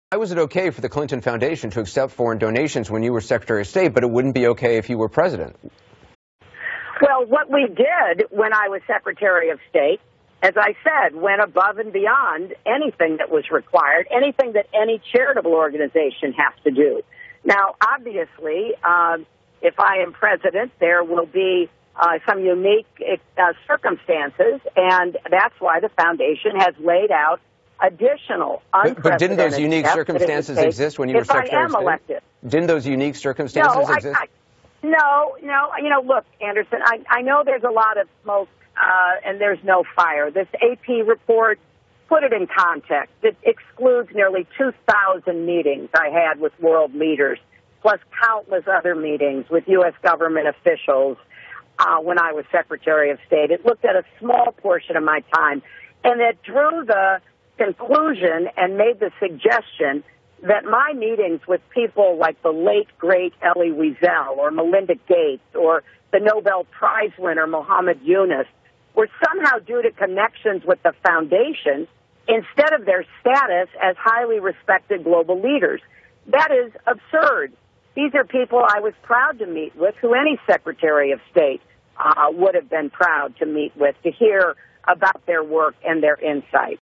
Why was it okay for the Clinton Foundation to accept foreign donations when you were Secretary of State, but it wouldn't be okay if you were president? Well, what we did when I was Secretary of State, as I said, went above and beyond anything that was required, anything that any charitable organization has to do. Now, obviously, if I am president, there will be some unique circumstances, and that's why the foundation has laid out additional unprecedented But didn't those unique circumstances exist when you were Secretary of State? If I am elected. Didn't those unique circumstances exist? No. Look, Anderson, I know there's a lot of smoke and there's no fire. This AP report, put it in context. It excludes nearly 2,000 meetings I had with world leaders, plus countless other meetings with U.S. government officials when I was Secretary of State. It looked at a small portion of my time, and it drew the conclusion and made the suggestion that my meetings with people like the late, great Elie Wiesel or Melinda Gates or the Nobel Prize winner Muhammad Yunus were somehow due to connections with the foundation instead of their status as highly respected global leaders. That is absurd. These are people I was proud to meet with, who any Secretary of State would have been proud to meet with, to hear about their work and their insight.